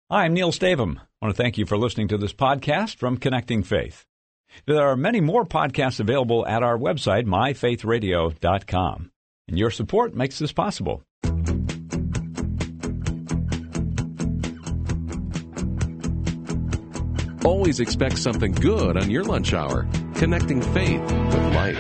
Hi, I'm Neil Stavum. I want to thank you for listening to this podcast from Connecting Faith. There are many more podcasts available at our website, myfaithradio.com. And your support makes this possible. Always expect something good on your lunch hour. Connecting faith with life.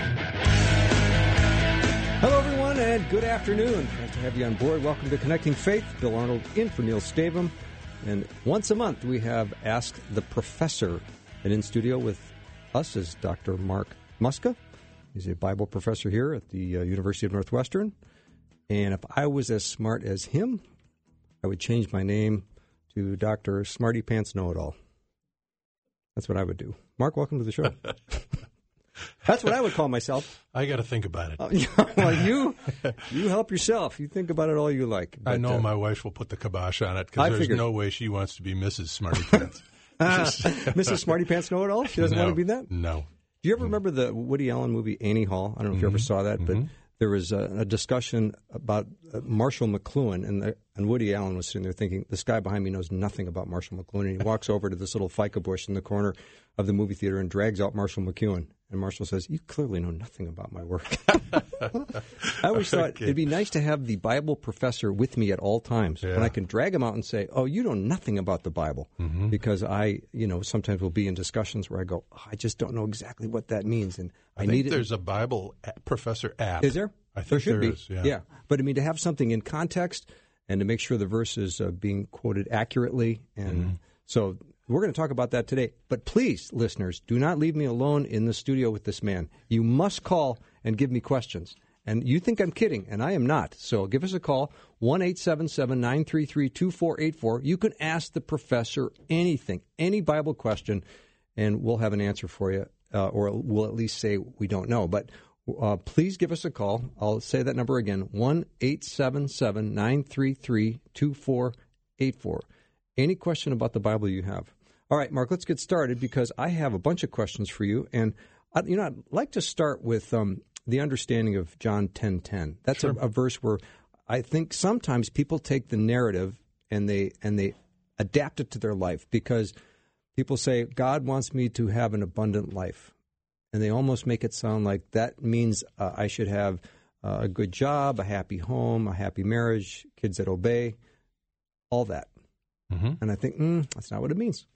Hello, everyone, and good afternoon. Nice to have you on board. Welcome to Connecting Faith. Bill Arnold in for Neil Stavum. And once a month, we have Ask the Professor. And in studio with us is Dr. Mark Muska. He's a Bible professor here at the University of Northwestern. And if I was as smart as him, I would change my name to Dr. Smarty Pants Know-It-All. That's what I would do. Mark, welcome to the show. That's what I would call myself. I got to think about it. Well, you help yourself. You think about it all you like. But, I know my wife will put the kibosh on it because there's no way she wants to be Mrs. Smarty Pants. Mrs. Smarty Pants Know-It-All? She doesn't want to be that? No. Do you ever remember the Woody Allen movie Annie Hall? I don't know if you ever saw that, but there was a discussion about Marshall McLuhan, and Woody Allen was sitting there thinking, this guy behind me knows nothing about Marshall McLuhan, and he walks over to this little ficus bush in the corner of the movie theater and drags out Marshall McLuhan. And Marshall says, you clearly know nothing about my work. I always thought it'd be nice to have the Bible professor with me at all times. Yeah. And I can drag him out and say, oh, you know nothing about the Bible. Because I, sometimes will be in discussions where I go, I just don't know exactly what that means. And I think there's a Bible professor app. Is there? I think there is, yeah. But I mean, to have something in context and to make sure the verse is being quoted accurately. And so we're going to talk about that today. But please, listeners, do not leave me alone in the studio with this man. You must call and give me questions. And you think I'm kidding, and I am not. So give us a call, 1-877-933-2484. You can ask the professor anything, any Bible question, and we'll have an answer for you, or we'll at least say we don't know. But please give us a call. I'll say that number again, 1-877-933-2484. Any question about the Bible you have. All right, Mark, let's get started because I have a bunch of questions for you. And, I'd like to start with the understanding of John 10:10. That's a verse where I think sometimes people take the narrative and they adapt it to their life because people say, God wants me to have an abundant life. And they almost make it sound like that means I should have a good job, a happy home, a happy marriage, kids that obey, all that. And I think, that's not what it means.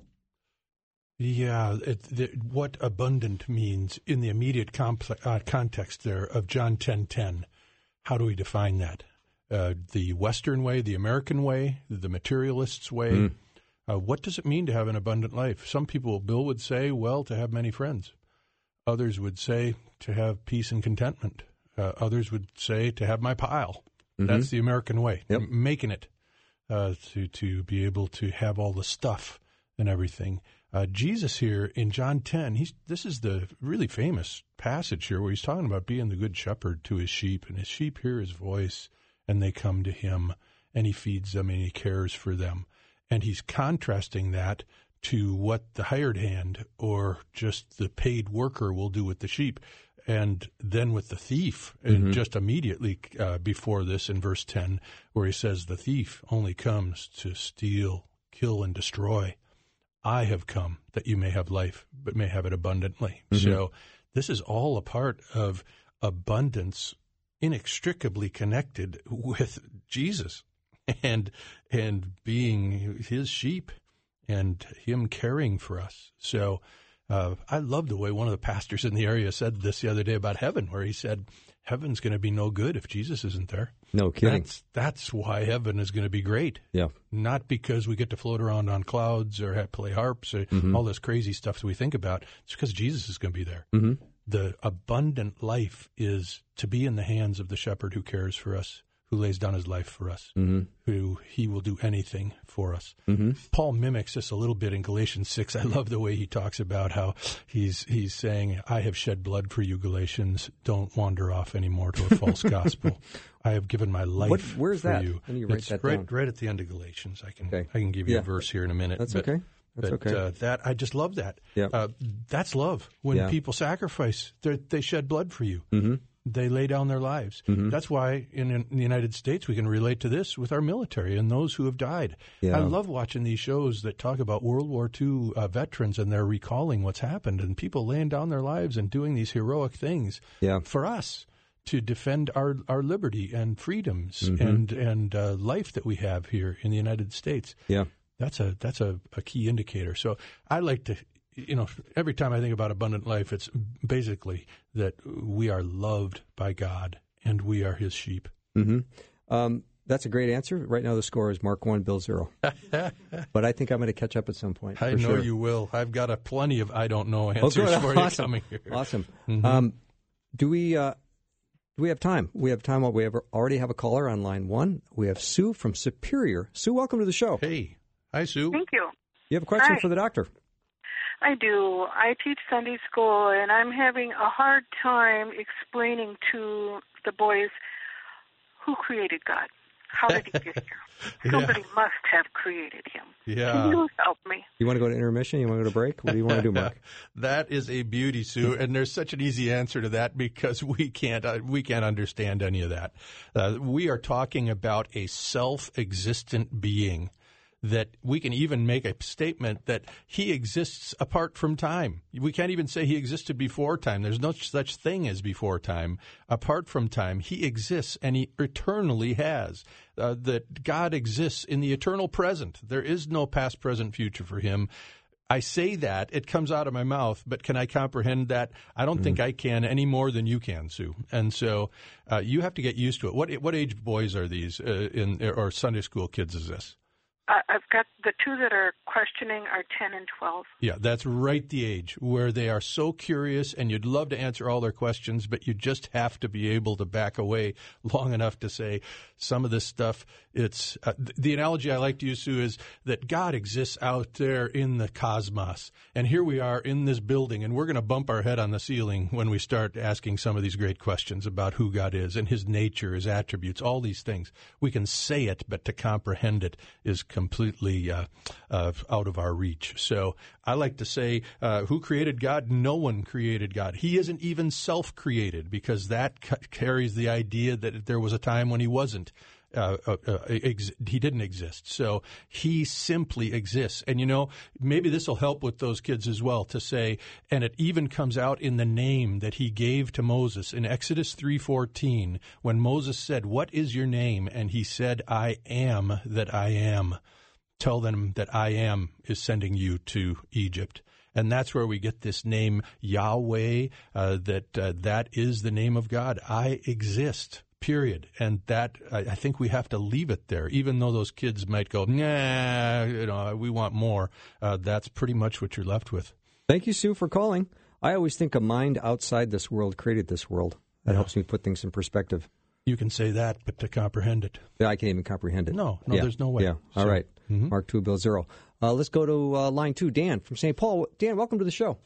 Yeah, what abundant means in the immediate context there of John 10:10. How do we define that? The Western way, the American way, the materialist's way. What does it mean to have an abundant life? Some people, Bill would say, well, to have many friends. Others would say to have peace and contentment. Others would say to have my pile. That's the American way, making it. To be able to have all the stuff and everything. Jesus here in John 10, this is the really famous passage here where he's talking about being the good shepherd to his sheep, and his sheep hear his voice, and they come to him, and he feeds them, and he cares for them. And he's contrasting that to what the hired hand or just the paid worker will do with the sheep. And then with the thief, and just immediately before this in verse 10, where he says, the thief only comes to steal, kill, and destroy. I have come that you may have life, but may have it abundantly. So this is all a part of abundance, inextricably connected with Jesus and being his sheep and him caring for us. So I love the way one of the pastors in the area said this the other day about heaven, where he said, heaven's going to be no good if Jesus isn't there. No kidding. That's why heaven is going to be great. Yeah. Not because we get to float around on clouds or play harps or all this crazy stuff that we think about. It's because Jesus is going to be there. The abundant life is to be in the hands of the shepherd who cares for us, who lays down his life for us, who he will do anything for us. Paul mimics this a little bit in Galatians 6. I love the way he talks about how he's saying, I have shed blood for you, Galatians. Don't wander off anymore to a false gospel. I have given my life where's for that? you. Can you write that down? Right at the end of Galatians. I can give you a verse here in a minute. That's okay. That I just love that. That's love. When people sacrifice, they shed blood for you. They lay down their lives. Mm-hmm. That's why in the United States we can relate to this with our military and those who have died. Yeah. I love watching these shows that talk about World War II veterans, and they're recalling what's happened, and people laying down their lives and doing these heroic things for us to defend our liberty and freedoms and life that we have here in the United States. Yeah. That's a key indicator. So I like to, every time I think about abundant life, it's basically that we are loved by God and we are His sheep. Mm-hmm. That's a great answer. Right now the score is Mark 1, Bill 0. But I think I'm going to catch up at some point. I know you will. I've got plenty of I don't know answers for you coming here. Awesome. Mm-hmm. Do we have time? We already have a caller on line 1. We have Sue from Superior. Sue, welcome to the show. Hey. Hi, Sue. Thank you. You have a question Hi. for the doctor? I do. I teach Sunday school, and I'm having a hard time explaining to the boys who created God. How did He get here? Somebody must have created Him. Yeah. Can you help me? You want to go to intermission? You want to go to break? What do you want to do, Mark? That is a beauty, Sue, and there's such an easy answer to that because we can't understand any of that. We are talking about a self-existent being that we can even make a statement that He exists apart from time. We can't even say He existed before time. There's no such thing as before time. Apart from time, He exists, and He eternally has. That God exists in the eternal present. There is no past, present, future for Him. I say that, it comes out of my mouth, but can I comprehend that? I don't think I can any more than you can, Sue. And so you have to get used to it. What age boys are these, or Sunday school kids is this? I've got the two that are questioning are 10 and 12. Yeah, that's right the age where they are so curious and you'd love to answer all their questions, but you just have to be able to back away long enough to say some of this stuff. It's the analogy I like to use, Sue, is that God exists out there in the cosmos. And here we are in this building, and we're going to bump our head on the ceiling when we start asking some of these great questions about who God is and His nature, His attributes, all these things. We can say it, but to comprehend it is completely out of our reach. So I like to say, who created God? No one created God. He isn't even self-created, because that carries the idea that there was a time when He wasn't. He didn't exist. So He simply exists. And, maybe this will help with those kids as well to say, and it even comes out in the name that He gave to Moses in Exodus 3:14, when Moses said, "What is your name?" And he said, "I am that I am." Tell them that I am is sending you to Egypt. And that's where we get this name Yahweh, that is the name of God. I exist. Period. And that, I think we have to leave it there, even though those kids might go, nah, we want more. That's pretty much what you're left with. Thank you, Sue, for calling. I always think a mind outside this world created this world. That helps me put things in perspective. You can say that, but to comprehend it. Yeah, I can't even comprehend it. No, there's no way. Yeah, all right. Mark 2, Bill 0. Let's go to line 2, Dan from St. Paul. Dan, welcome to the show.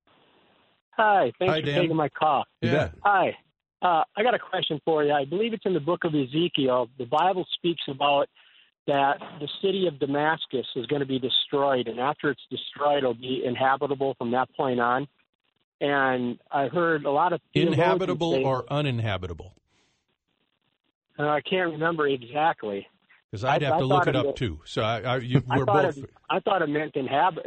Hi, thanks Hi, for Dan. taking my call. Yeah. Hi. I got a question for you. I believe it's in the book of Ezekiel. The Bible speaks about that the city of Damascus is going to be destroyed, and after it's destroyed, it'll be inhabitable from that point on. And I heard a lot of Inhabitable say, or uninhabitable? I can't remember exactly. Because I'd have to look it up, too. So we're both. I thought it meant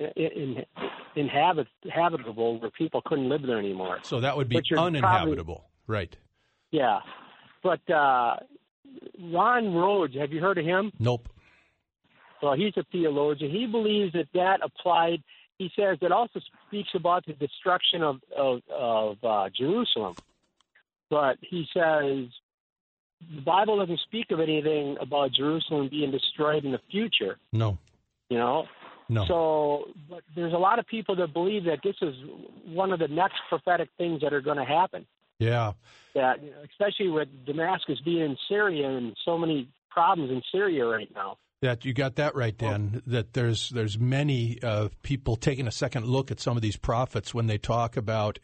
inhabitable, where people couldn't live there anymore. So that would be uninhabitable, right? Yeah. But Ron Rhodes, have you heard of him? Nope. Well, he's a theologian. He believes that applied. He says it also speaks about the destruction of Jerusalem. But he says the Bible doesn't speak of anything about Jerusalem being destroyed in the future. No. No. So, but there's a lot of people that believe that this is one of the next prophetic things that are going to happen. Yeah. That, especially with Damascus being in Syria and so many problems in Syria right now. That you got that right, Dan. That there's many people taking a second look at some of these prophets when they talk about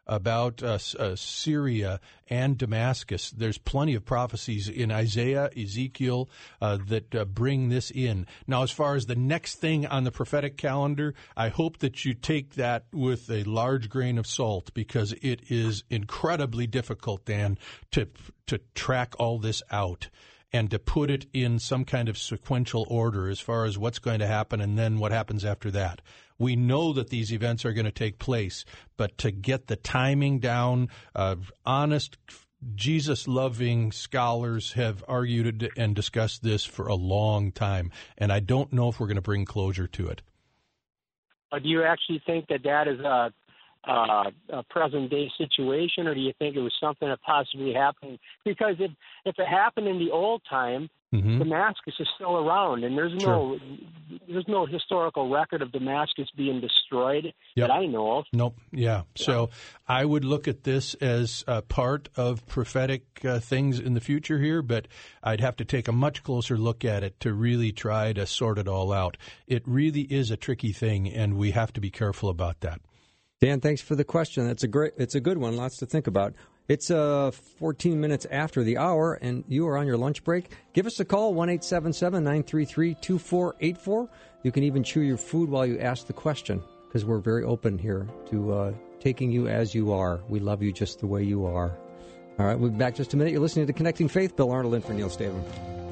about Syria and Damascus. There's plenty of prophecies in Isaiah, Ezekiel, that bring this in. Now, as far as the next thing on the prophetic calendar, I hope that you take that with a large grain of salt, because it is incredibly difficult, Dan, to track all this out and to put it in some kind of sequential order as far as what's going to happen and then what happens after that. We know that these events are going to take place, but to get the timing down, honest, Jesus-loving scholars have argued and discussed this for a long time, and I don't know if we're going to bring closure to it. Do you actually think that is a present-day situation, or do you think it was something that possibly happened? Because if it happened in the old time, Damascus is still around, and there's no historical record of Damascus being destroyed that I know of. Nope. Yeah. So I would look at this as a part of prophetic things in the future here, but I'd have to take a much closer look at it to really try to sort it all out. It really is a tricky thing, and we have to be careful about that. Dan, thanks for the question. It's a good one. Lots to think about. It's 14 minutes after the hour, and you are on your lunch break. Give us a call, 1-877-933-2484. You can even chew your food while you ask the question, because we're very open here to taking you as you are. We love you just the way you are. All right, we'll be back just a minute. You're listening to Connecting Faith. Bill Arnold in for Neil Stavum.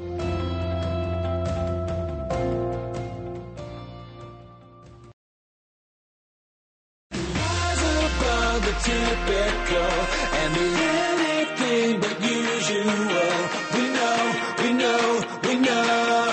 Typical and be anything but usual. We know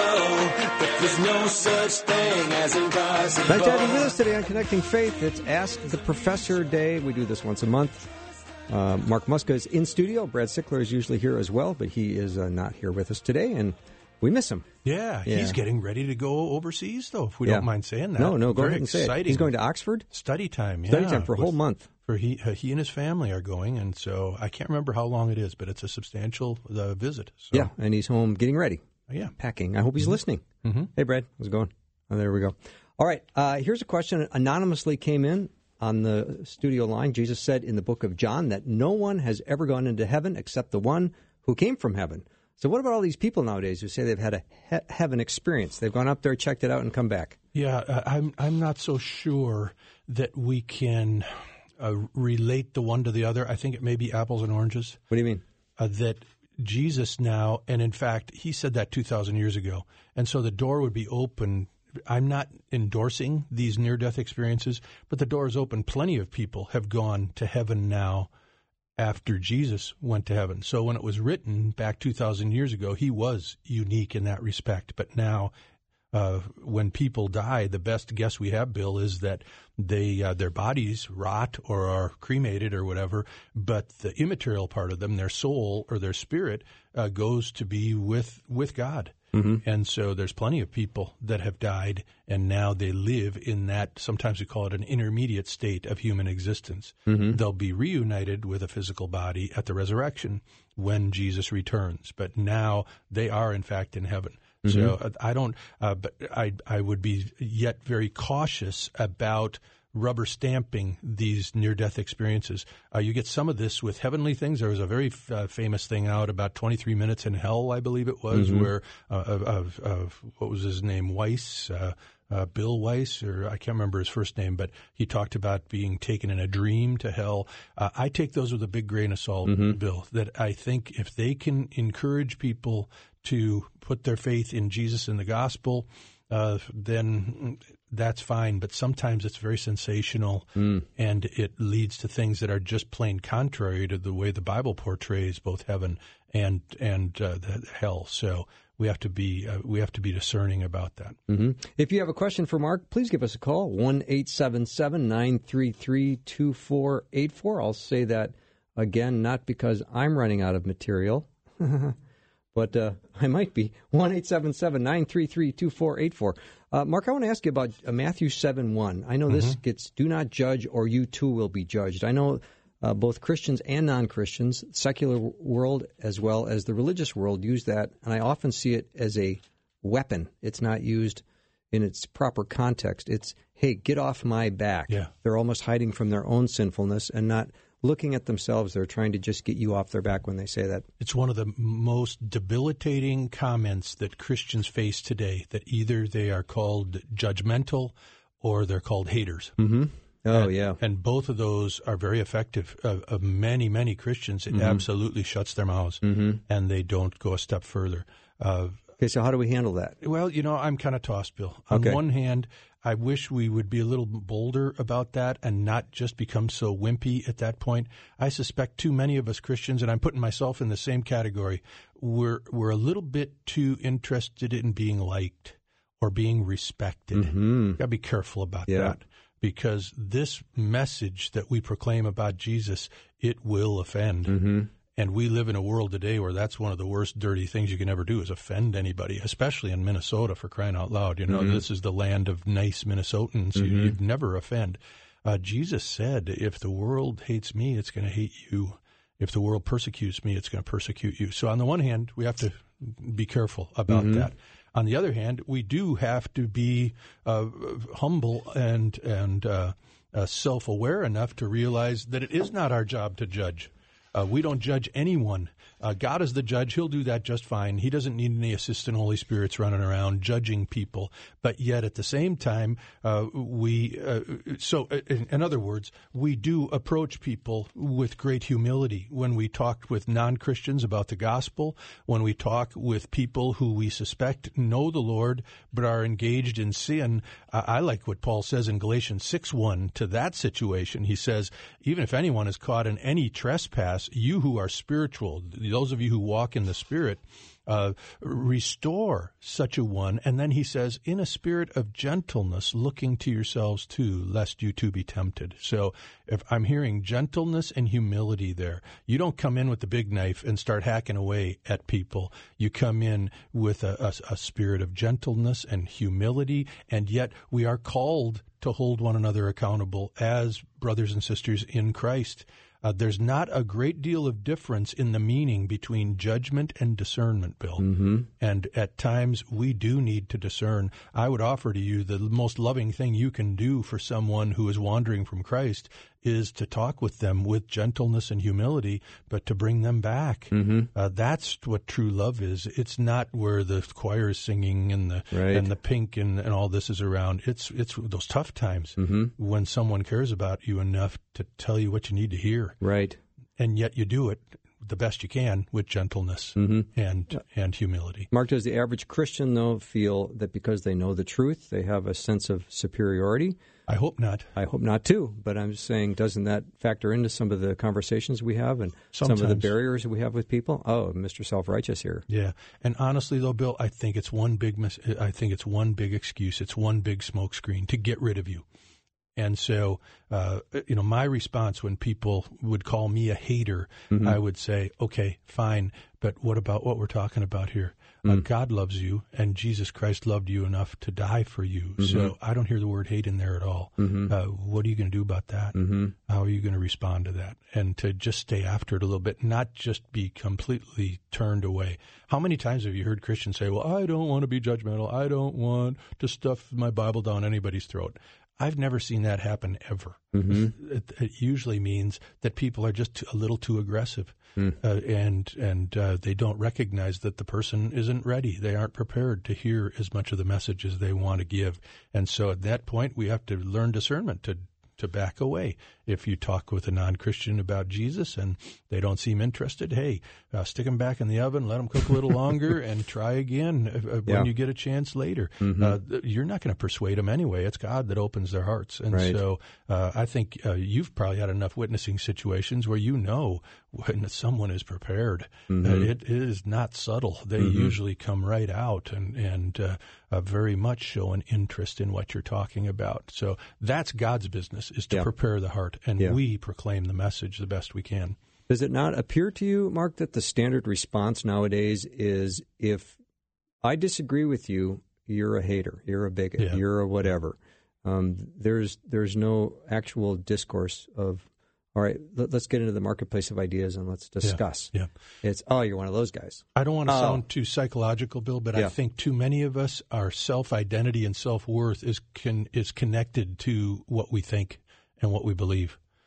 that there's no such thing as impossible. Nice to have you with us today on Connecting Faith. It's Ask the Professor Day. We do this once a month. Mark Muska is in studio. Brad Sickler is usually here as well, but he is not here with us today, and we miss him. Yeah, he's getting ready to go overseas, though, if we don't mind saying that. No, go Very ahead and say exciting. it. He's going to Oxford? Study time, Study time for a whole month. He and his family are going, and so I can't remember how long it is, but it's a substantial visit. So. Yeah, and he's home getting ready. Yeah. Packing. I hope he's listening. Hey, Brad, how's it going? Oh, there we go. All right, here's a question that anonymously came in on the studio line. Jesus said in the book of John that no one has ever gone into heaven except the one who came from heaven. So what about all these people nowadays who say they've had a heaven experience? They've gone up there, checked it out, and come back. Yeah, I'm not so sure that we can relate the one to the other. I think it may be apples and oranges. What do you mean? That Jesus now, and in fact, he said that 2,000 years ago, and so the door would be open. I'm not endorsing these near-death experiences, but the door is open. Plenty of people have gone to heaven now after Jesus went to heaven. So when it was written back 2,000 years ago, he was unique in that respect. But now, when people die, the best guess we have, Bill, is that their bodies rot or are cremated or whatever, but the immaterial part of them, their soul or their spirit, goes to be with God. And so there's plenty of people that have died, and now they live in that, sometimes we call it an intermediate state of human existence. They'll be reunited with a physical body at the resurrection when Jesus returns, but now they are, in fact, in heaven. So I don't, but I would be yet very cautious about rubber stamping these near-death experiences. You get some of this with heavenly things. There was a very famous thing out about 23 Minutes in Hell, I believe it was, where what was his name, Weiss, Bill Weiss, or I can't remember his first name, but he talked about being taken in a dream to hell. I take those with a big grain of salt, Bill, that I think if they can encourage people to put their faith in Jesus and the gospel, then that's fine. But sometimes it's very sensational, and it leads to things that are just plain contrary to the way the Bible portrays both heaven and the hell. So we have to be discerning about that. If you have a question for Mark, please give us a call, 1-877-933-2484. I'll say that again, not because I'm running out of material, but I might be. 1-877-933-2484. Mark, I want to ask you about Matthew 7:1. I know this gets, do not judge or you too will be judged. I know both Christians and non-Christians, secular world as well as the religious world, use that, and I often see it as a weapon. It's not used in its proper context. It's, hey, get off my back. Yeah. They're almost hiding from their own sinfulness and not looking at themselves. They're trying to just get you off their back when they say that. It's one of the most debilitating comments that Christians face today, that either they are called judgmental or they're called haters. Mm-hmm. Oh, and, yeah. And both of those are very effective. Of many, many Christians, it absolutely shuts their mouths, and they don't go a step further. Okay, so how do we handle that? Well, I'm kind of tossed, Bill. On one hand, I wish we would be a little bolder about that and not just become so wimpy at that point. I suspect too many of us Christians, and I'm putting myself in the same category, we're a little bit too interested in being liked or being respected. Got to be careful about that, because this message that we proclaim about Jesus, it will offend. And we live in a world today where that's one of the worst dirty things you can ever do, is offend anybody, especially in Minnesota, for crying out loud. This is the land of nice Minnesotans. You'd never offend. Jesus said, if the world hates me, it's going to hate you. If the world persecutes me, it's going to persecute you. So on the one hand, we have to be careful about that. On the other hand, we do have to be humble and self-aware enough to realize that it is not our job to judge. We don't judge anyone. God is the judge. He'll do that just fine. He doesn't need any assistant Holy Spirits running around judging people. But yet at the same time, in other words, we do approach people with great humility when we talk with non-Christians about the gospel, when we talk with people who we suspect know the Lord but are engaged in sin. I like what Paul says in Galatians 6:1 to that situation. He says, even if anyone is caught in any trespass, you who are spiritual, those of you who walk in the Spirit, restore such a one. And then he says, in a spirit of gentleness, looking to yourselves too, lest you too be tempted. So if I'm hearing gentleness and humility there, you don't come in with the big knife and start hacking away at people. You come in with a spirit of gentleness and humility, and yet we are called to hold one another accountable as brothers and sisters in Christ. There's not a great deal of difference in the meaning between judgment and discernment, Bill. And at times we do need to discern. I would offer to you the most loving thing you can do for someone who is wandering from Christ is to talk with them with gentleness and humility, but to bring them back. That's what true love is. It's not where the choir is singing and the pink and all this is around. It's those tough times when someone cares about you enough to tell you what you need to hear. Right. And yet you do it the best you can with gentleness and humility. Mark, does the average Christian, though, feel that because they know the truth, they have a sense of superiority? I hope not. I hope not, too. But I'm just saying, doesn't that factor into some of the conversations we have and Sometimes. some of the barriers we have with people? Oh, Mr. Self-Righteous here. Yeah. And honestly, though, Bill, I think it's one big excuse. It's one big smokescreen to get rid of you. And so, my response when people would call me a hater, I would say, okay, fine, but what about what we're talking about here? God loves you, and Jesus Christ loved you enough to die for you. So I don't hear the word hate in there at all. What are you going to do about that? How are you going to respond to that? And to just stay after it a little bit, not just be completely turned away. How many times have you heard Christians say, well, I don't want to be judgmental. I don't want to stuff my Bible down anybody's throat. I've never seen that happen ever. It usually means that people are just a little too aggressive, and they don't recognize that the person isn't ready. They aren't prepared to hear as much of the message as they want to give. And so at that point, we have to learn discernment to back away. If you talk with a non-Christian about Jesus and they don't seem interested, hey, stick them back in the oven, let them cook a little longer, and try again when you get a chance later. You're not going to persuade them anyway. It's God that opens their hearts. And so I think you've probably had enough witnessing situations where you know when someone is prepared. It is not subtle. They usually come right out and very much show an interest in what you're talking about. So that's God's business, is to prepare the heart, and we proclaim the message the best we can. Does it not appear to you, Mark, that the standard response nowadays is, if I disagree with you, you're a hater, you're a bigot, you're a whatever? There's no actual discourse of, all right, let's get into the marketplace of ideas and let's discuss. It's, you're one of those guys. I don't want to sound too psychological, Bill, but I think too many of us, our self-identity and self-worth is connected to what we think and what we believe.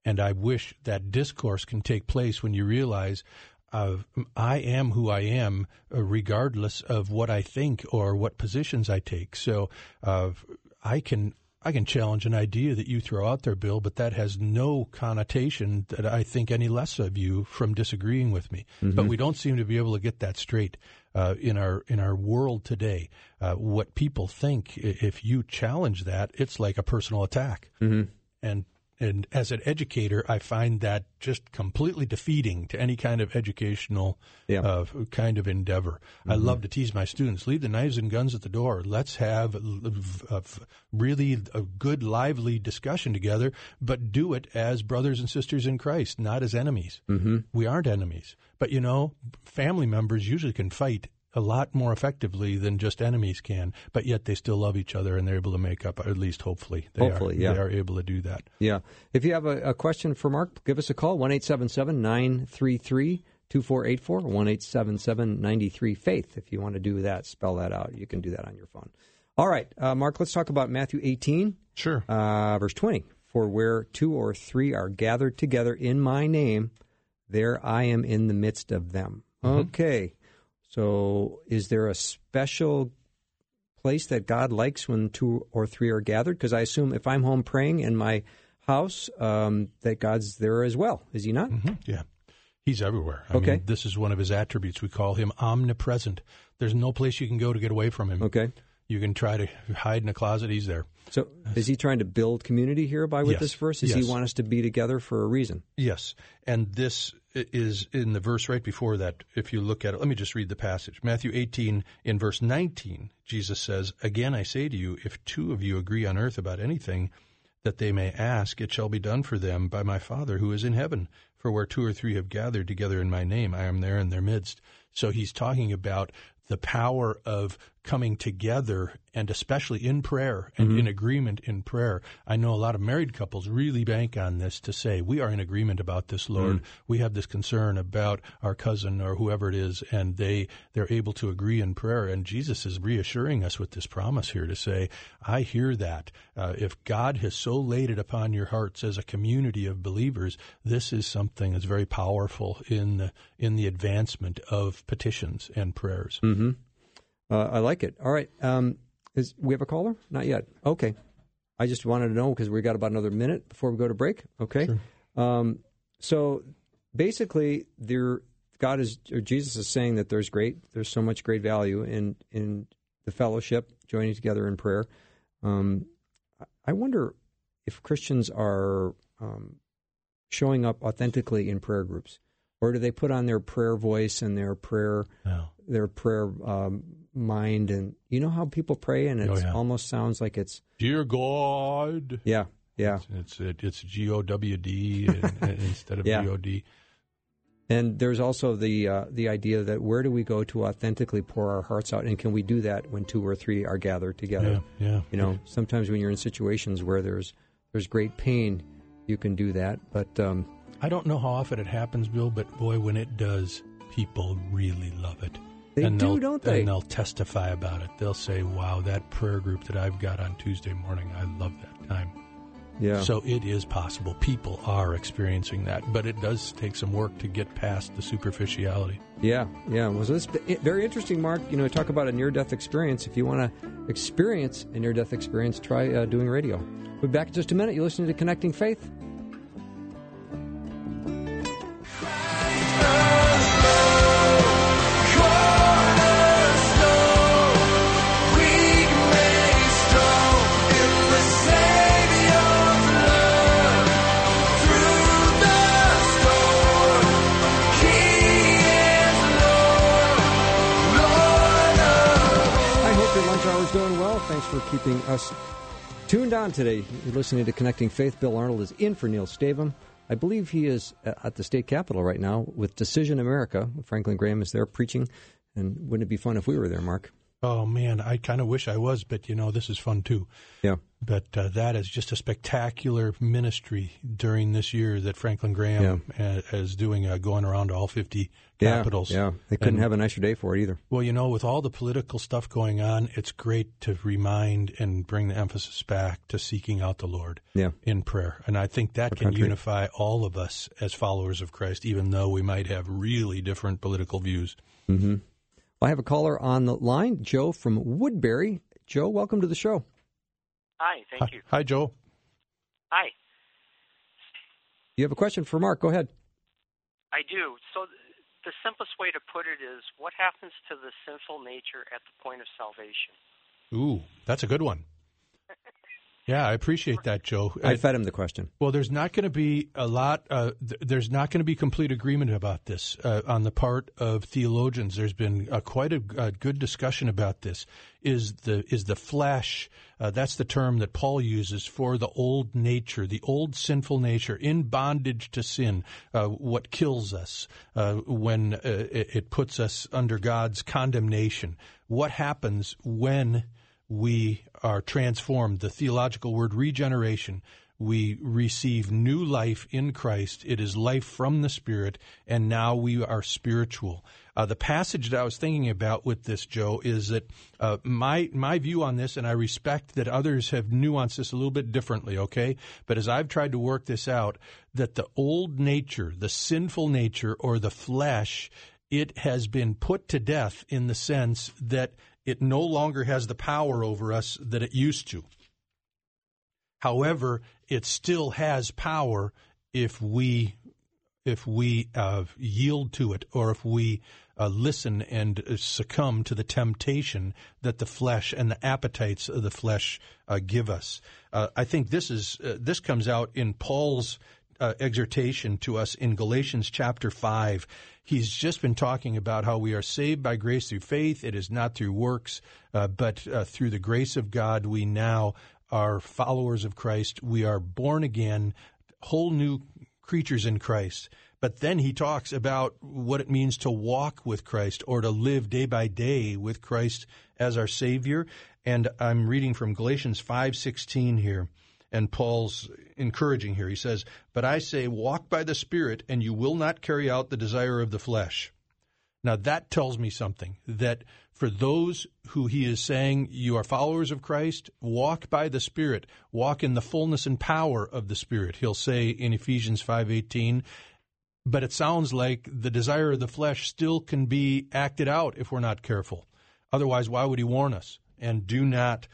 And I wish that discourse can take place when you realize I am who I am, regardless of what I think or what positions I take. So I can challenge an idea that you throw out there, Bill, but that has no connotation that I think any less of you from disagreeing with me. Mm-hmm. But we don't seem to be able to get that straight in our world today. What people think, if you challenge that, it's like a personal attack. Mm-hmm. And as an educator, I find that just completely defeating to any kind of educational kind of endeavor. Mm-hmm. I love to tease my students, leave the knives and guns at the door. Let's have really a good, lively discussion together, but do it as brothers and sisters in Christ, not as enemies. Mm-hmm. We aren't enemies. But, family members usually can fight a lot more effectively than just enemies can, but yet they still love each other and they're able to make up, or at least hopefully they are able to do that. Yeah. If you have a question for Mark, give us a call, 1-877-933-2484, 1-877-93-FAITH. If you want to do that, spell that out. You can do that on your phone. All right, Mark, let's talk about Matthew 18. Sure. Verse 20. For where 2 or 3 are gathered together in my name, there I am in the midst of them. Mm-hmm. Okay. So is there a special place that God likes when 2 or 3 are gathered? Because I assume if I'm home praying in my house, that God's there as well. Is he not? Mm-hmm. Yeah. He's everywhere. I mean, this is one of his attributes. We call him omnipresent. There's no place you can go to get away from him. Okay. You can try to hide in a closet. He's there. So is he trying to build community here with this verse? Does he want us to be together for a reason? Yes. And this is in the verse right before that. If you look at it, let me just read the passage. Matthew 18 in verse 19, Jesus says, "Again I say to you, if 2 of you agree on earth about anything that they may ask, it shall be done for them by my Father who is in heaven. For where 2 or 3 have gathered together in my name, I am there in their midst." So he's talking about the power of coming together, and especially in prayer and in agreement in prayer. I know a lot of married couples really bank on this to say, we are in agreement about this, Lord. We have this concern about our cousin or whoever it is, and they're able to agree in prayer. And Jesus is reassuring us with this promise here to say, I hear that. If God has so laid it upon your hearts as a community of believers, this is something that's very powerful in the advancement of petitions and prayers. Mm-hmm. I like it. All right. We have a caller? Not yet. Okay. I just wanted to know because we got about another minute before we go to break. Okay. Sure. So basically, Jesus is saying that there's so much great value in the fellowship, joining together in prayer. I wonder if Christians are showing up authentically in prayer groups, or do they put on their prayer voice and their prayer mind, and you know how people pray, and it almost sounds like it's Dear God. Yeah. It's GOWD instead of GOD. And there's also the idea that where do we go to authentically pour our hearts out, and can we do that when 2 or 3 are gathered together? Yeah. Sometimes when you're in situations where there's great pain, you can do that, but I don't know how often it happens, Bill, but boy, when it does, people really love it. Don't they? And they'll testify about it. They'll say, wow, that prayer group that I've got on Tuesday morning, I love that time. Yeah. So it is possible. People are experiencing that, but it does take some work to get past the superficiality. Yeah. Well, so it's very interesting, Mark. Talk about a near-death experience. If you want to experience a near-death experience, try doing radio. We'll be back in just a minute. You're listening to Connecting Faith. Doing well. Thanks for keeping us tuned on today. You're listening to Connecting Faith. Bill Arnold is in for Neil Stavum. I believe he is at the state capitol right now with Decision America. Franklin Graham is there preaching. And wouldn't it be fun if we were there, Mark? Oh, man, I kind of wish I was, but, this is fun, too. Yeah. But that is just a spectacular ministry during this year that Franklin Graham is doing, going around to all 50 capitals. Yeah, they couldn't have a nicer day for it either. Well, with all the political stuff going on, it's great to remind and bring the emphasis back to seeking out the Lord in prayer. And I think that can unify all of us as followers of Christ, even though we might have really different political views. Mm-hmm. I have a caller on the line, Joe from Woodbury. Joe, welcome to the show. Hi, thank you. Hi, Joe. Hi. You have a question for Mark. Go ahead. I do. So the simplest way to put it is, what happens to the sinful nature at the point of salvation? Ooh, that's a good one. Yeah, I appreciate that, Joe. I fed him the question. Well, there's not going to be a lot. There's not going to be complete agreement about this on the part of theologians. There's been quite a good discussion about this. Is the flesh? That's the term that Paul uses for the old nature, the old sinful nature in bondage to sin. What kills us when it puts us under God's condemnation? What happens when we are transformed? The theological word regeneration. We receive new life in Christ. It is life from the Spirit, and now we are spiritual. The passage that I was thinking about with this, Joe, is that my view on this, and I respect that others have nuanced this a little bit differently, okay? But as I've tried to work this out, that the old nature, the sinful nature, or the flesh, it has been put to death in the sense that it no longer has the power over us that it used to. However, it still has power if we yield to it, or if we listen and succumb to the temptation that the flesh and the appetites of the flesh give us. I think this comes out in Paul's exhortation to us in Galatians chapter 5. He's just been talking about how we are saved by grace through faith. It is not through works, but through the grace of God, we now are followers of Christ. We are born again, whole new creatures in Christ. But then he talks about what it means to walk with Christ, or to live day by day with Christ as our Savior. And I'm reading from Galatians 5:16 here. And Paul's encouraging here. He says, "But I say, walk by the Spirit, and you will not carry out the desire of the flesh." Now that tells me something, that for those who he is saying, you are followers of Christ, walk by the Spirit, walk in the fullness and power of the Spirit. He'll say in Ephesians 5:18, but it sounds like the desire of the flesh still can be acted out if we're not careful. Otherwise, why would he warn us? And do not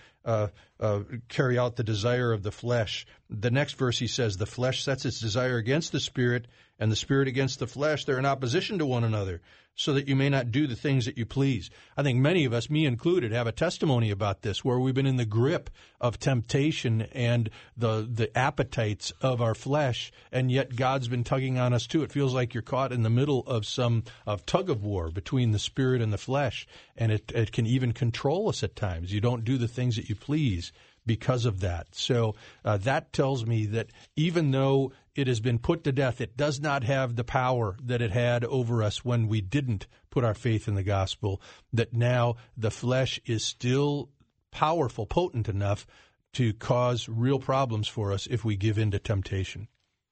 carry out the desire of the flesh. The next verse he says, the flesh sets its desire against the Spirit, and the Spirit against the flesh. They're in opposition to one another, so that you may not do the things that you please. I think many of us, me included, have a testimony about this, where we've been in the grip of temptation and the appetites of our flesh, and yet God's been tugging on us too. It feels like you're caught in the middle of some tug of war between the Spirit and the flesh, and it can even control us at times. You don't do the things that you please because of that. So that tells me that even though it has been put to death, it does not have the power that it had over us when we didn't put our faith in the gospel, that now the flesh is still powerful, potent enough to cause real problems for us if we give in to temptation.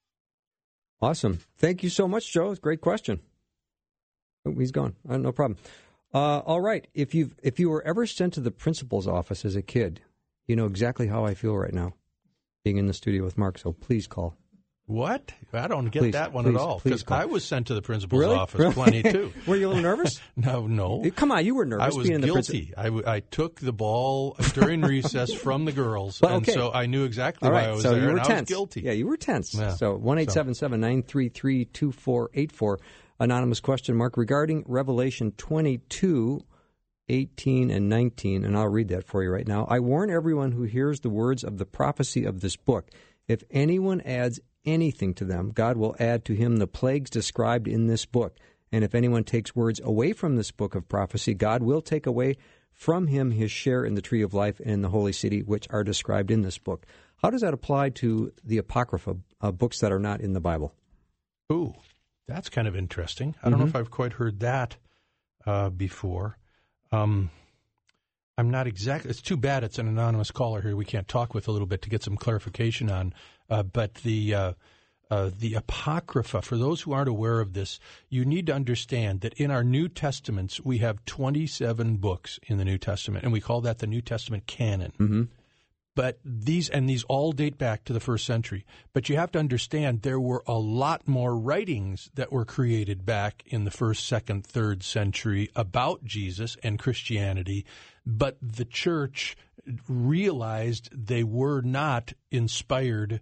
Awesome. Thank you so much, Joe. Great question. Oh, he's gone. No problem. All right. If you were ever sent to the principal's office as a kid, you know exactly how I feel right now, being in the studio with Mark, so please call. What? I don't get that one at all, because I was sent to the principal's office Really? plenty, too. Were you a little nervous? No. Come on, you were nervous. I was being guilty. I took the ball during recess from the girls, and so I knew exactly why I was so there, you were and tense. I was guilty. Yeah, you were tense. Yeah. So 1-877-933-2484. Anonymous question, Mark, regarding Revelation 22, 18 and 19, and I'll read that for you right now. I warn everyone who hears the words of the prophecy of this book. If anyone adds anything to them, God will add to him the plagues described in this book. And if anyone takes words away from this book of prophecy, God will take away from him his share in the tree of life and in the holy city, which are described in this book. How does that apply to the Apocrypha, books that are not in the Bible? Ooh, that's kind of interesting. I don't know if I've quite heard that before. I'm not exactly. It's too bad it's an anonymous caller here we can't talk with a little bit to get some clarification on. But the Apocrypha, for those who aren't aware of this, you need to understand that in our New Testaments, we have 27 books in the New Testament, and we call that the New Testament canon. Mm-hmm. But these all date back to the first century. But you have to understand there were a lot more writings that were created back in the first, second, third century about Jesus and Christianity. But the church realized they were not inspired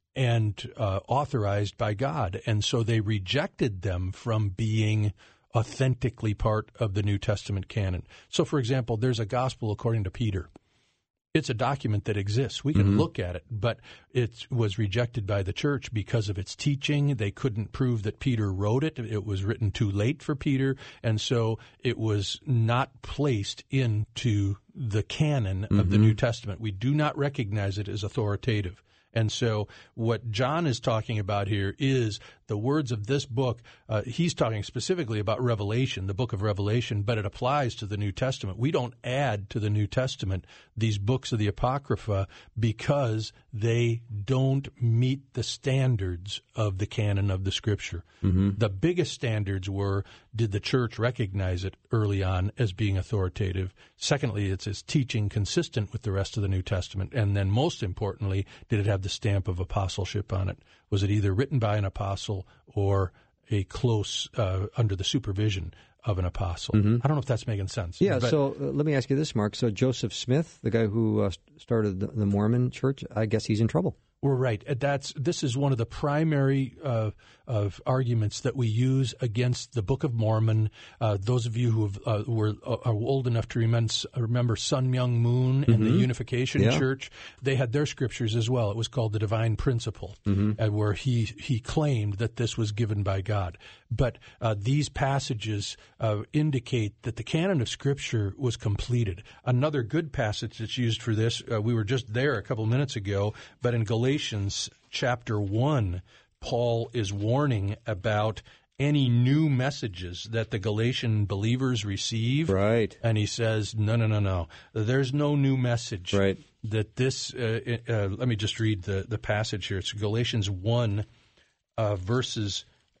and authorized by God. And so they rejected them from being authentically part of the New Testament canon. So, for example, there's a gospel according to Peter. It's a document that exists. We can look at it, but it was rejected by the church because of its teaching. They couldn't prove that Peter wrote it. It was written too late for Peter, and so it was not placed into the canon of the New Testament. We do not recognize it as authoritative. And so what John is talking about here is the words of this book. He's talking specifically about Revelation, the book of Revelation, but it applies to the New Testament. We don't add to the New Testament these books of the Apocrypha because they don't meet the standards of the canon of the Scripture. Mm-hmm. The biggest standards were, did the church recognize it early on as being authoritative? Secondly, it's its teaching consistent with the rest of the New Testament? And then most importantly, did it have the stamp of apostleship on it? Was it either written by an apostle or a close, under the supervision of an apostle? Mm-hmm. I don't know if that's making sense. Yeah, so let me ask you this, Mark. So Joseph Smith, the guy who started the Mormon church, I guess he's in trouble. We're right. This is one of the primary of arguments that we use against the Book of Mormon. Those of you who are old enough to remember Sun Myung Moon and the Unification Church, they had their scriptures as well. It was called the Divine Principle, where he claimed that this was given by God. But these passages indicate that the canon of Scripture was completed. Another good passage that's used for this, we were just there a couple minutes ago, but in Galatians chapter 1, Paul is warning about any new messages that the Galatian believers receive. Right. And he says, no. There's no new message. Right. That this, let me just read the passage here. It's Galatians 1, verses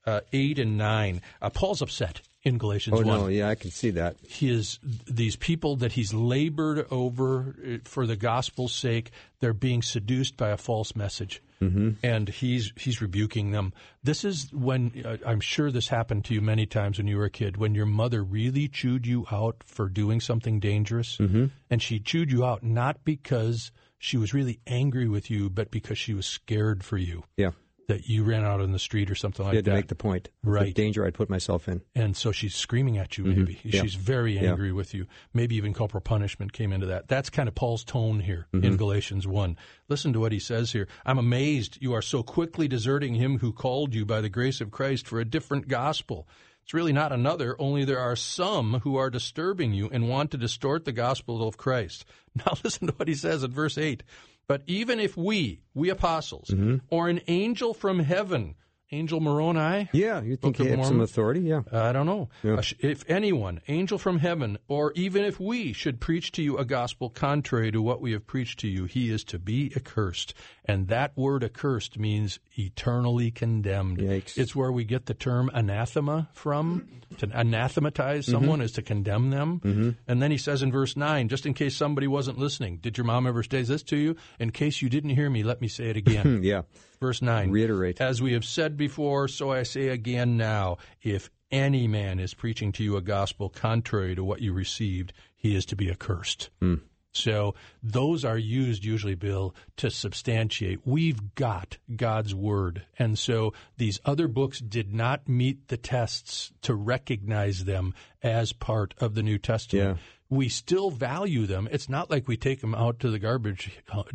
8 and 9. Paul's upset in Galatians 1. Oh, no, yeah, I can see that. These people that he's labored over for the gospel's sake, they're being seduced by a false message. Mm-hmm. And he's rebuking them. This is when, I'm sure this happened to you many times when you were a kid, when your mother really chewed you out for doing something dangerous. Mm-hmm. And she chewed you out not because she was really angry with you, but because she was scared for you. Yeah. That you ran out on the street or something like that. To make the point. Right. The danger I'd put myself in. And so she's screaming at you, maybe. Mm-hmm. Yeah. She's very angry with you. Maybe even corporal punishment came into that. That's kind of Paul's tone here in Galatians 1. Listen to what he says here. I'm amazed you are so quickly deserting him who called you by the grace of Christ for a different gospel. It's really not another, only there are some who are disturbing you and want to distort the gospel of Christ. Now listen to what he says in verse 8. But even if we apostles, or an angel from heaven, Angel Moroni? Yeah, you think he had some authority, yeah. I don't know. Yeah. If anyone, angel from heaven, or even if we should preach to you a gospel contrary to what we have preached to you, he is to be accursed. And that word accursed means eternally condemned. Yikes. It's where we get the term anathema from. To anathematize someone is to condemn them. Mm-hmm. And then he says in verse 9, just in case somebody wasn't listening, did your mom ever say this to you? In case you didn't hear me, let me say it again. Yeah. Verse 9. Reiterate. As we have said before, so I say again now, if any man is preaching to you a gospel contrary to what you received, he is to be accursed. Mm. So those are used usually, Bill, to substantiate. We've got God's Word. And so these other books did not meet the tests to recognize them as part of the New Testament. Yeah. We still value them. It's not like we take them out to the garbage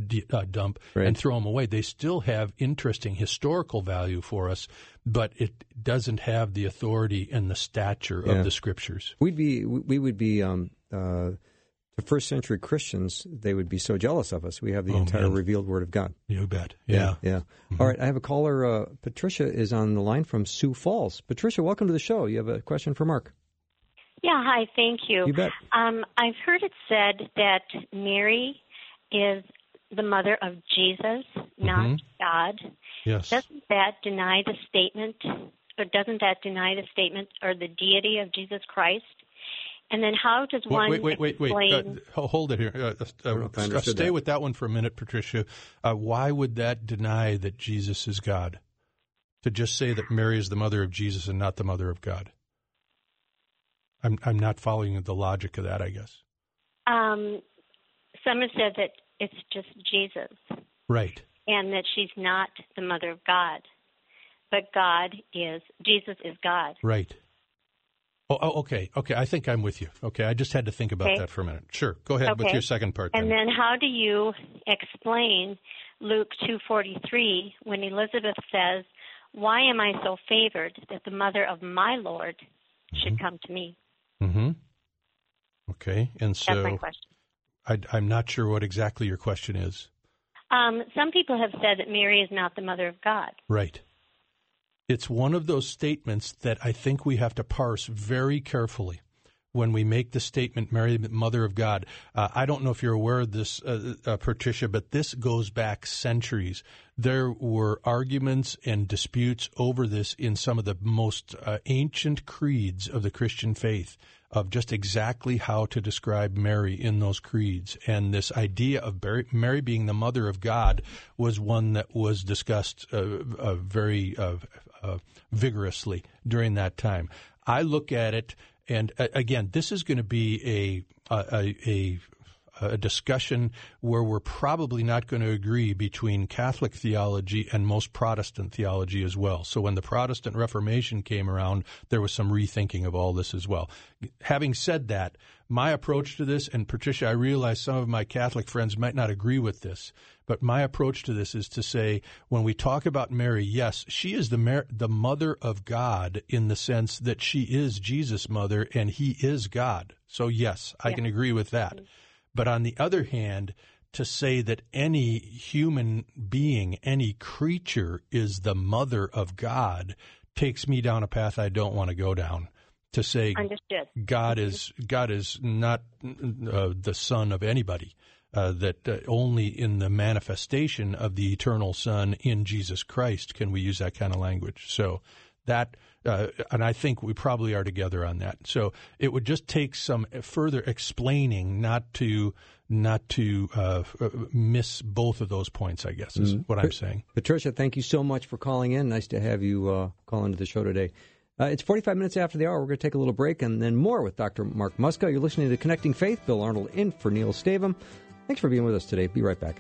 dump and throw them away. They still have interesting historical value for us, but it doesn't have the authority and the stature of the Scriptures. We would be the first century Christians, they would be so jealous of us. We have the entire revealed Word of God. You bet. Yeah. Mm-hmm. All right, I have a caller. Patricia is on the line from Sioux Falls. Patricia, welcome to the show. You have a question for Mark. Yeah, hi, thank you. You bet. I've heard it said that Mary is the mother of Jesus, not God. Yes. Doesn't that deny the statement, or the deity of Jesus Christ? And then how does one explain... Hold it here. Stay with that one for a minute, Patricia. Why would that deny that Jesus is God? To just say that Mary is the mother of Jesus and not the mother of God? I'm not following the logic of that, I guess. Some have said that it's just Jesus. Right. And that she's not the mother of God. But Jesus is God. Right. Oh, okay. I think I'm with you. Okay, I just had to think about that for a minute. Sure, go ahead with your second part. And then how do you explain Luke 2:43 when Elizabeth says, "Why am I so favored that the mother of my Lord should come to me?" Mm-hmm. Okay, and so that's my question. I'm not sure what exactly your question is. Some people have said that Mary is not the mother of God. Right. It's one of those statements that I think we have to parse very carefully when we make the statement, Mary, the mother of God. I don't know if you're aware of this, Patricia, but this goes back centuries. There were arguments and disputes over this in some of the most ancient creeds of the Christian faith, of just exactly how to describe Mary in those creeds. And this idea of Mary being the mother of God was one that was discussed very vigorously during that time. I look at it, and again, this is going to be a discussion where we're probably not going to agree between Catholic theology and most Protestant theology as well. So when the Protestant Reformation came around, there was some rethinking of all this as well. Having said that, my approach to this, and Patricia, I realize some of my Catholic friends might not agree with this, but my approach to this is to say, when we talk about Mary, yes, she is the mother of God in the sense that she is Jesus' mother and he is God. So yes, I can agree with that. But on the other hand, to say that any human being, any creature is the mother of God takes me down a path I don't want to go down. To say God is not the son of anybody, that only in the manifestation of the eternal Son in Jesus Christ can we use that kind of language. So that, and I think we probably are together on that. So it would just take some further explaining, not to miss both of those points, I guess, is what I'm saying. Patricia, thank you so much for calling in. Nice to have you call into the show today. It's 45 minutes after the hour. We're going to take a little break and then more with Dr. Mark Muska. You're listening to Connecting Faith. Bill Arnold in for Neil Stavum. Thanks for being with us today. Be right back.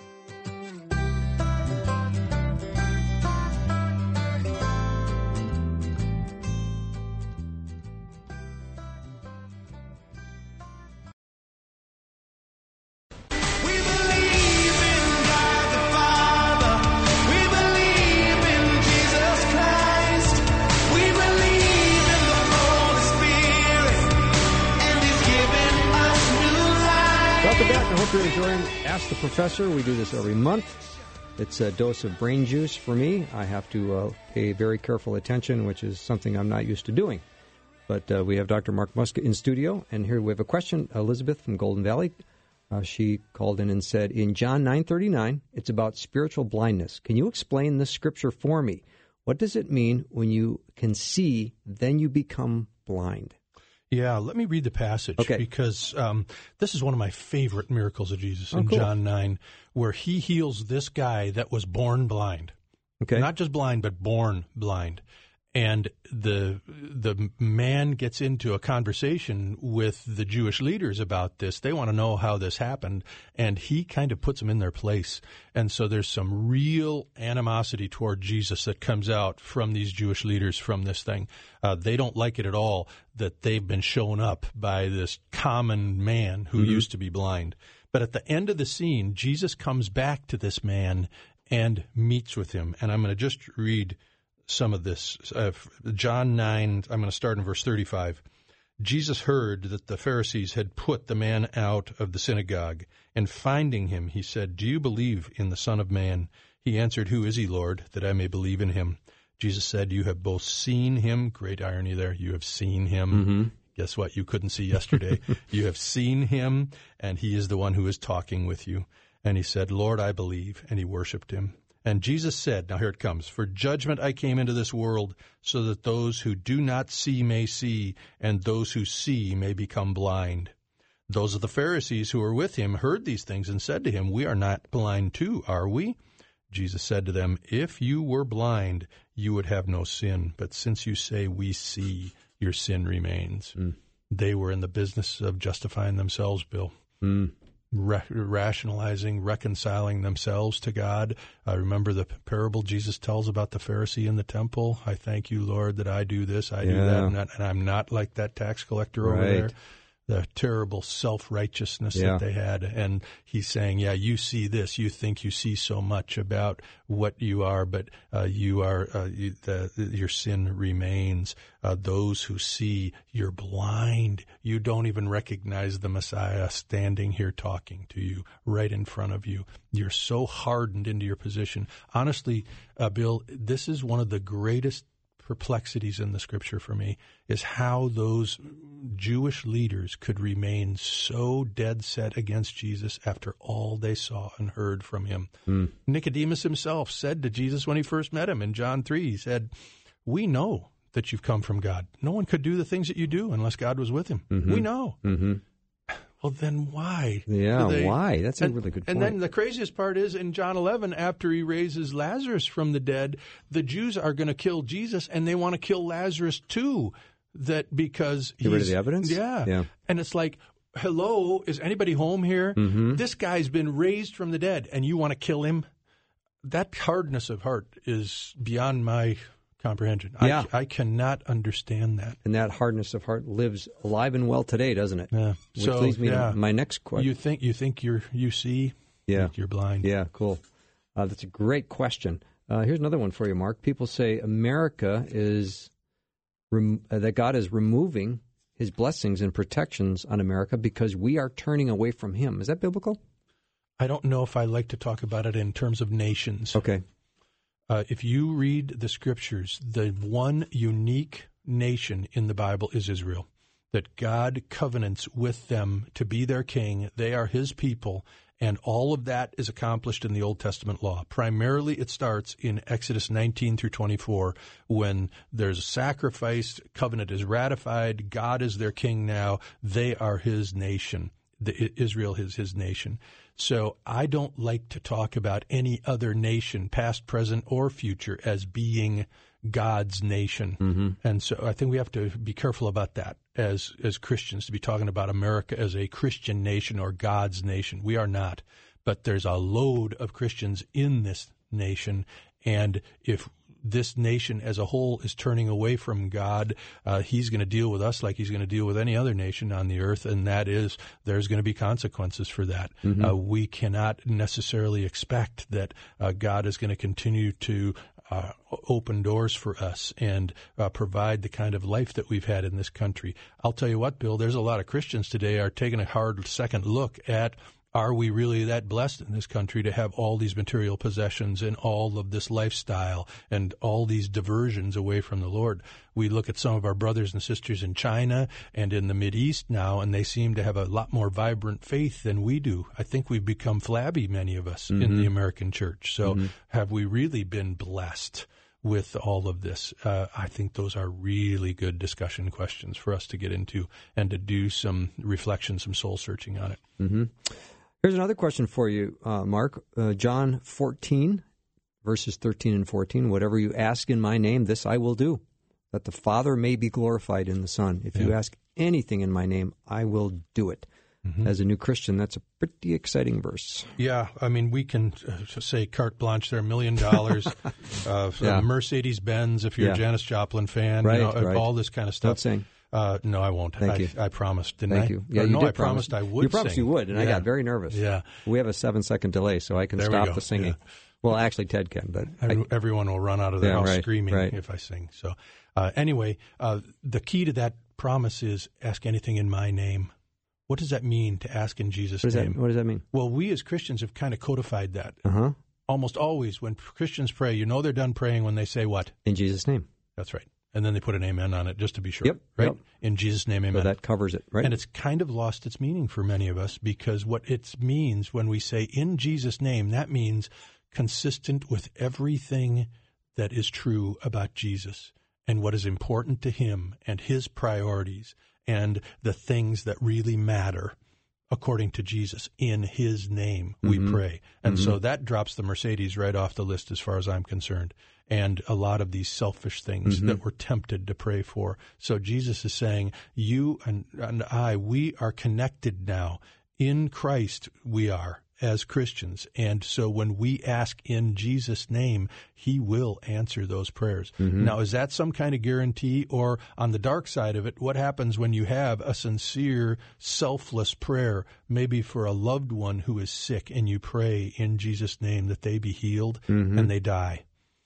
You're enjoying Ask the Professor. We do this every month. It's a dose of brain juice for me. I have to pay very careful attention, which is something I'm not used to doing. But we have Dr. Mark Muska in studio, and here we have a question. Elizabeth from Golden Valley, she called in and said, in John 9:39, it's about spiritual blindness. Can you explain this scripture for me? What does it mean when you can see, then you become blind? Yeah, let me read the passage because this is one of my favorite miracles of Jesus in John 9, where he heals this guy that was born blind. Okay. Not just blind, but born blind. And the man gets into a conversation with the Jewish leaders about this. They want to know how this happened, and he kind of puts them in their place. And so there's some real animosity toward Jesus that comes out from these Jewish leaders from this thing. They don't like it at all that they've been shown up by this common man who used to be blind. But at the end of the scene, Jesus comes back to this man and meets with him. And I'm going to just read some of this. John 9, I'm going to start in verse 35. Jesus heard that the Pharisees had put the man out of the synagogue, and finding him, he said, "Do you believe in the Son of Man?" He answered, "Who is he, Lord, that I may believe in him?" Jesus said, "You have both seen him," great irony there, "you have seen him, Guess what? You couldn't see yesterday. You have seen him, and he is the one who is talking with you. And he said, Lord, I believe. And he worshiped him. And Jesus said, now here it comes, for judgment I came into this world, so that those who do not see may see, and those who see may become blind. Those of the Pharisees who were with him heard these things and said to him, we are not blind too, are we? Jesus said to them, if you were blind, you would have no sin. But since you say we see, your sin remains. They were in the business of justifying themselves, Bill. Rationalizing, reconciling themselves to God. Remember the parable Jesus tells about the Pharisee in the temple? I thank you, Lord, that I do this, I do that, and I'm not like that tax collector over there. The terrible self-righteousness that they had. And he's saying, you see this. You think you see so much about what you are, but your sin remains. Those who see, you're blind. You don't even recognize the Messiah standing here talking to you right in front of you. You're so hardened into your position. Honestly, Bill, this is one of the greatest perplexities in the Scripture for me, is how those Jewish leaders could remain so dead set against Jesus after all they saw and heard from him. Nicodemus himself said to Jesus when he first met him in John 3, he said, we know that you've come from God. No one could do the things that you do unless God was with him. We know. Well, then why? Why? That's a really good point. And then the craziest part is in John 11, after he raises Lazarus from the dead, the Jews are going to kill Jesus, and they want to kill Lazarus too. Because get rid of the evidence? Yeah. And it's like, hello, is anybody home here? This guy's been raised from the dead, and you want to kill him? That hardness of heart is beyond my comprehension. I cannot understand that. And that hardness of heart lives alive and well today, doesn't it? Yeah. Which leads me to my next question. You think you see? Yeah. You're blind. Yeah, cool. That's a great question. Here's another one for you, Mark. People say America is that God is removing his blessings and protections on America because we are turning away from him. Is that biblical? I don't know if I like to talk about it in terms of nations. Okay. If you read the Scriptures, the one unique nation in the Bible is Israel, that God covenants with them to be their king. They are his people, and all of that is accomplished in the Old Testament law. Primarily, it starts in Exodus 19 through 24, when there's a sacrifice, covenant is ratified, God is their king now, they are his nation. Israel is his nation. So I don't like to talk about any other nation, past, present, or future, as being God's nation. And so I think we have to be careful about that as Christians, to be talking about America as a Christian nation or God's nation. We are not. But there's a load of Christians in this nation, and if this nation as a whole is turning away from God, he's going to deal with us like he's going to deal with any other nation on the earth, and that is there's going to be consequences for that. We cannot necessarily expect that God is going to continue to open doors for us and provide the kind of life that we've had in this country. I'll tell you what, Bill, there's a lot of Christians today are taking a hard second look at, are we really that blessed in this country to have all these material possessions and all of this lifestyle and all these diversions away from the Lord? We look at some of our brothers and sisters in China and in the Mideast now, and they seem to have a lot more vibrant faith than we do. I think we've become flabby, many of us, in the American church. So have we really been blessed with all of this? I think those are really good discussion questions for us to get into and to do some reflection, some soul searching on it. Here's another question for you, Mark. John 14, verses 13 and 14. Whatever you ask in my name, this I will do, that the Father may be glorified in the Son. If you ask anything in my name, I will do it. As a new Christian, that's a pretty exciting verse. Yeah, I mean, we can say carte blanche there, $1 million, Mercedes-Benz, if you're a Janis Joplin fan, all this kind of stuff. Don't sing. No, I won't. Thank you. I promised, didn't I? Thank you. Yeah, you did I promised I would. You promised you would, and I got very nervous. Yeah. We have a 7-second delay, so I can stop the singing. Yeah. Well, actually, Ted can, but everyone will run out of their house screaming if I sing. So, anyway, the key to that promise is ask anything in my name. What does that mean to ask in Jesus' name? What does that mean? Well, we as Christians have kind of codified that. Almost always when Christians pray, they're done praying when they say what? In Jesus' name. That's right. and then they put an amen on it just to be sure. Yep, right? yep. In Jesus' name, amen. So that covers it, right? And it's kind of lost its meaning for many of us, because what it means when we say in Jesus' name, that means consistent with everything that is true about Jesus and what is important to him and his priorities and the things that really matter according to Jesus. In his name we pray. And so that drops the Mercedes right off the list as far as I'm concerned, and a lot of these selfish things that we're tempted to pray for. So Jesus is saying, you and I, we are connected now. In Christ we are, as Christians. And so when we ask in Jesus' name, he will answer those prayers. Now, is that some kind of guarantee? Or on the dark side of it, what happens when you have a sincere, selfless prayer, maybe for a loved one who is sick, and you pray in Jesus' name that they be healed and they die?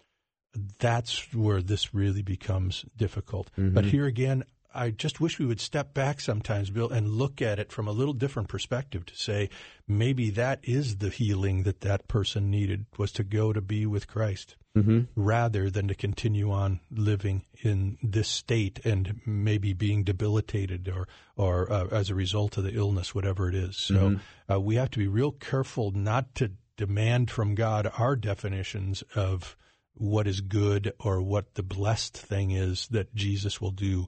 That's where this really becomes difficult. But here again, I just wish we would step back sometimes, Bill, and look at it from a little different perspective to say maybe that is the healing that that person needed, was to go to be with Christ rather than to continue on living in this state and maybe being debilitated or as a result of the illness, whatever it is. So we have to be real careful not to demand from God our definitions of what is good or what the blessed thing is that Jesus will do.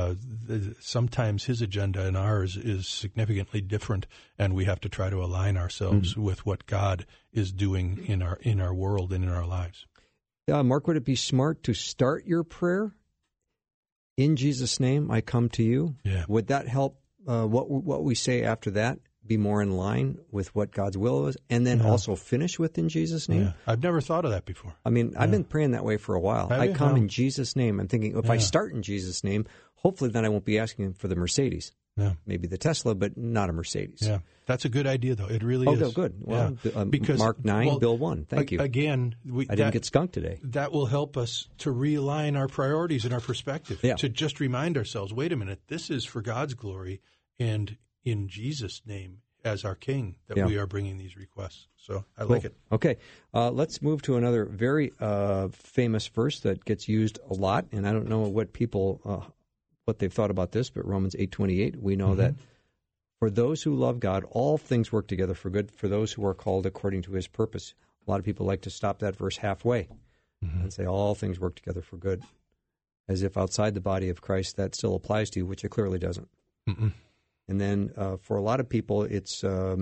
Sometimes his agenda and ours is significantly different, and we have to try to align ourselves with what God is doing in our world and in our lives. Mark, would it be smart to start your prayer, in Jesus' name, I come to you? Yeah. Would that help what we say after that be more in line with what God's will is, and then also finish with in Jesus' name? Yeah. I've never thought of that before. I mean, I've been praying that way for a while. Have I you? come No. in Jesus' name. I'm thinking, if I start in Jesus' name, hopefully then I won't be asking for the Mercedes. Yeah. Maybe the Tesla, but not a Mercedes. Yeah, that's a good idea, though. It really Oh, is. no, good. Well, Because Mark 9, Bill 1. Thank you. Again, I didn't get skunked today. That will help us to realign our priorities and our perspective. Yeah. To just remind ourselves, wait a minute, this is for God's glory and in Jesus' name as our King that we are bringing these requests. So I like it. Okay, let's move to another very famous verse that gets used a lot, and I don't know what people what they've thought about this, but Romans 8:28, we know that for those who love God, all things work together for good for those who are called according to his purpose. A lot of people like to stop that verse halfway and say all things work together for good, as if outside the body of Christ that still applies to you, which it clearly doesn't. And then for a lot of people, it's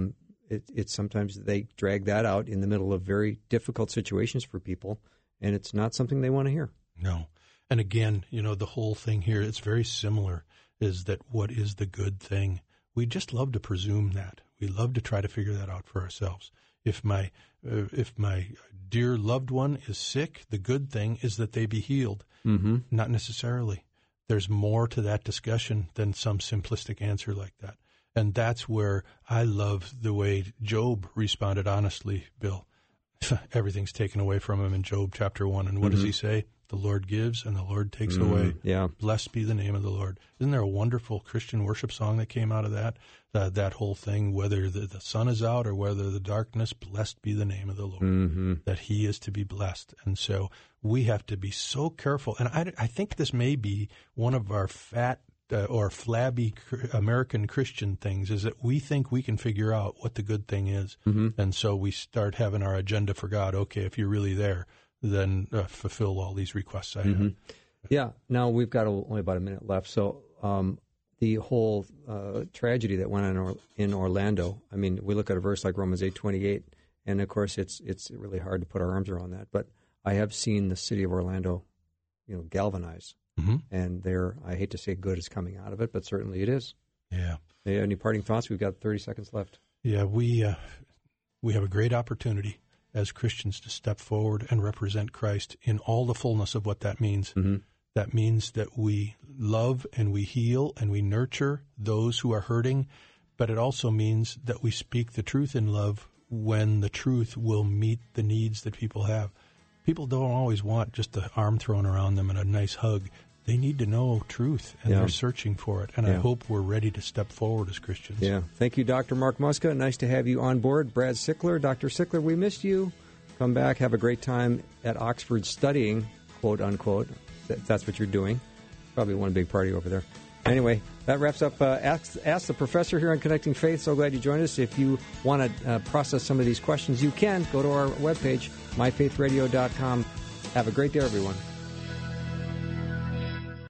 sometimes they drag that out in the middle of very difficult situations for people, and it's not something they want to hear. No. And again, the whole thing here, it's very similar, is that what is the good thing? We just love to presume that. We love to try to figure that out for ourselves. If my dear loved one is sick, the good thing is that they be healed. Not necessarily. There's more to that discussion than some simplistic answer like that. And that's where I love the way Job responded honestly, Bill. Everything's taken away from him in Job chapter 1. And what does he say? The Lord gives and the Lord takes away. Yeah. Blessed be the name of the Lord. Isn't there a wonderful Christian worship song that came out of that? That whole thing, whether the sun is out or whether the darkness, blessed be the name of the Lord, that he is to be blessed. And so we have to be so careful. And I think this may be one of our fat or flabby American Christian things, is that we think we can figure out what the good thing is. And so we start having our agenda for God. Okay, if you're really there, then fulfill all these requests I have. Yeah. Now we've got only about a minute left. So the whole tragedy that went on in Orlando, I mean, we look at a verse like Romans 8:28, and of course it's really hard to put our arms around that. But I have seen the city of Orlando, galvanize. And I hate to say good is coming out of it, but certainly it is. Yeah. Any parting thoughts? We've got 30 seconds left. Yeah, we have a great opportunity as Christians to step forward and represent Christ in all the fullness of what that means. That means that we love and we heal and we nurture those who are hurting, but it also means that we speak the truth in love when the truth will meet the needs that people have. People don't always want just an arm thrown around them and a nice hug. They need to know truth, and they're searching for it. And I hope we're ready to step forward as Christians. Yeah. Thank you, Dr. Mark Muska. Nice to have you on board. Brad Sickler. Dr. Sickler, we missed you. Come back. Have a great time at Oxford studying, quote, unquote. that's what you're doing. Probably one big party over there. Anyway, that wraps up Ask the Professor here on Connecting Faith. So glad you joined us. If you want to process some of these questions, you can. Go to our webpage, myfaithradio.com. Have a great day, everyone.